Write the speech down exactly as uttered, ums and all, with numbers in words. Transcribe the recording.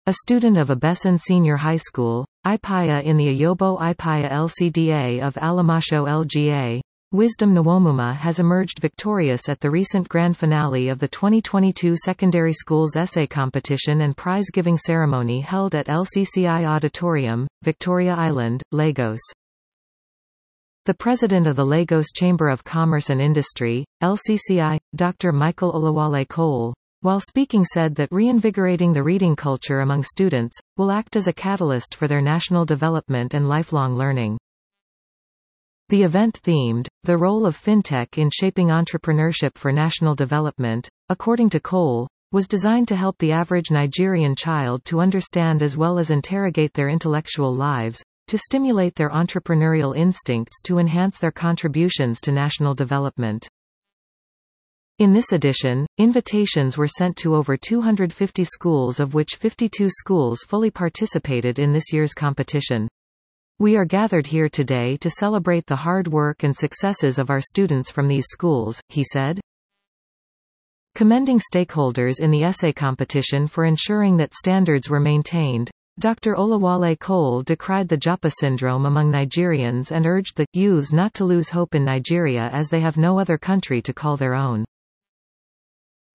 A student of Abesan Senior High School, I P I A in the Ayobo I P I A L C D A of Alamasho L G A, Wisdom Nwomuma has emerged victorious at the recent grand finale of the twenty twenty-two Secondary Schools Essay Competition and prize-giving ceremony held at L C C I Auditorium, Victoria Island, Lagos. The president of the Lagos Chamber of Commerce and Industry, L C C I, Doctor Michael Olawale Cole, while speaking said that reinvigorating the reading culture among students will act as a catalyst for their national development and lifelong learning. The event themed, "The Role of FinTech in Shaping Entrepreneurship for National Development," according to Cole, was designed to help the average Nigerian child to understand as well as interrogate their intellectual lives, to stimulate their entrepreneurial instincts to enhance their contributions to national development. In this edition, invitations were sent to over two hundred fifty schools, of which fifty-two schools fully participated in this year's competition. "We are gathered here today to celebrate the hard work and successes of our students from these schools," he said. Commending stakeholders in the essay competition for ensuring that standards were maintained, Doctor Olawale Cole decried the Japa syndrome among Nigerians and urged the youths not to lose hope in Nigeria as they have no other country to call their own.